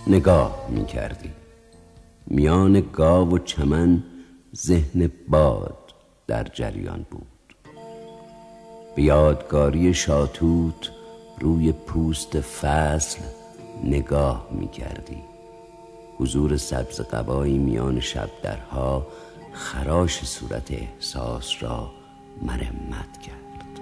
نگاه می کردی. میان گاو و چمن ذهن باد در جریان بود. به یادگاری شاتوت روی پوست فصل نگاه می کردی. حضور سبز قبایی میان شبدرها خراش صورت احساس را مرمت کرد.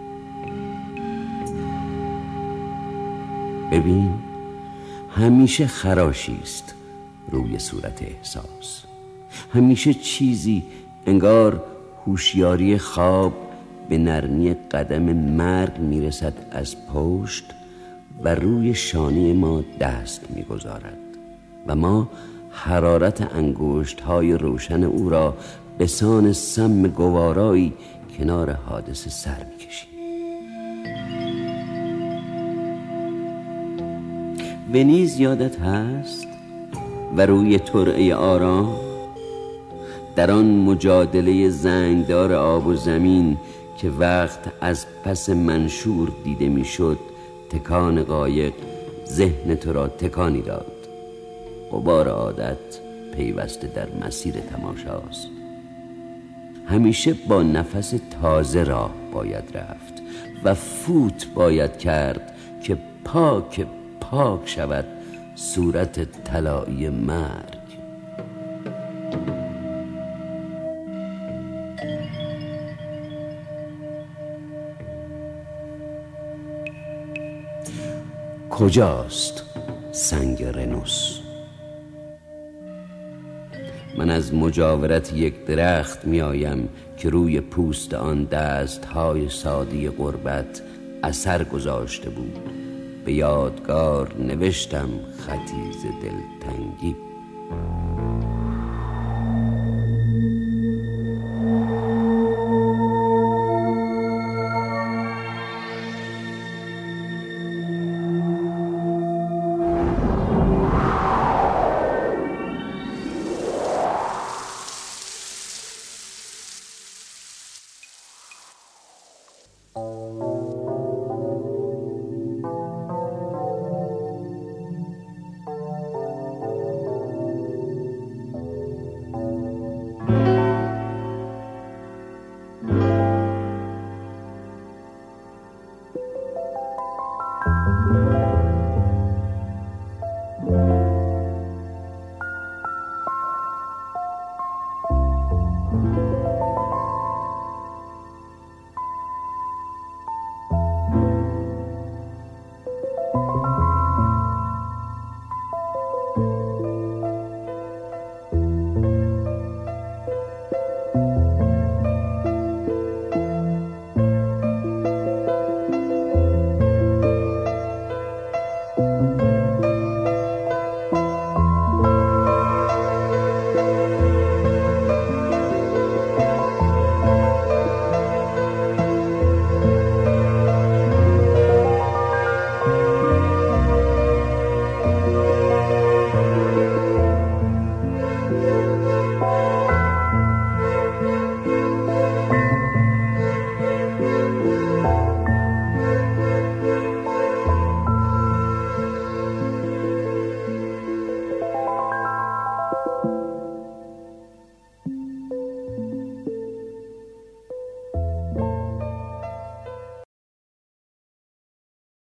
ببین، همیشه خراشی است روی صورت احساس. همیشه چیزی انگار هوشیاری خواب به نرمی قدم مرگ میرسد از پشت و روی شانه ما دست میگذارد و ما حرارت انگشت‌های روشن او را به سان سم گوارایی کنار حادثه سر میکشیم. ونیز یادت هست؟ و روی ترعه آرام در آن مجادله زنگدار آب و زمین که وقت از پس منشور دیده میشد، تکان قایق ذهن تو را تکانی داد. غبار عادت پیوسته در مسیر تماشاست. همیشه با نفس تازه راه باید رفت و فوت باید کرد که پاک شود صورت طلایی مرگ. کجاست سنگ رنوس؟ من از مجاورت یک درخت میایم که روی پوست آن دستهای ساده غربت اثر گذاشته بود. به یادگار نوشتم خطی ز دلتنگی.